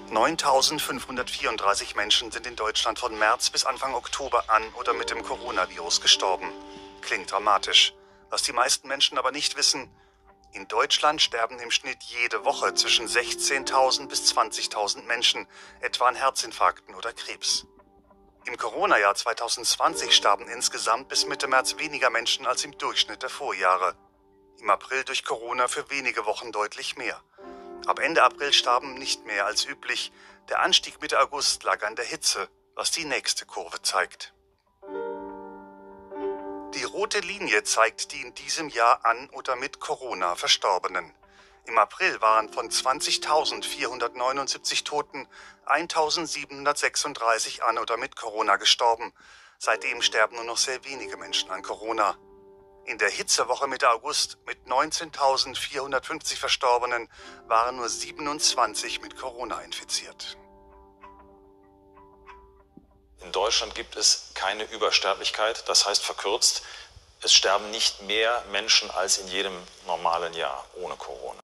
9.534 Menschen sind in Deutschland von März bis Anfang Oktober an oder mit dem Coronavirus gestorben. Klingt dramatisch. Was die meisten Menschen aber nicht wissen: In Deutschland sterben im Schnitt jede Woche zwischen 16.000 bis 20.000 Menschen, etwa an Herzinfarkten oder Krebs. Im Corona-Jahr 2020 starben insgesamt bis Mitte März weniger Menschen als im Durchschnitt der Vorjahre. Im April durch Corona für wenige Wochen deutlich mehr. Ab Ende April starben nicht mehr als üblich. Der Anstieg Mitte August lag an der Hitze, was die nächste Kurve zeigt. Die rote Linie zeigt die in diesem Jahr an oder mit Corona Verstorbenen. Im April waren von 20.479 Toten 1.736 an oder mit Corona gestorben. Seitdem sterben nur noch sehr wenige Menschen an Corona. In der Hitzewoche Mitte August mit 19.450 Verstorbenen waren nur 27 mit Corona infiziert. In Deutschland gibt es keine Übersterblichkeit, das heißt verkürzt, es sterben nicht mehr Menschen als in jedem normalen Jahr ohne Corona.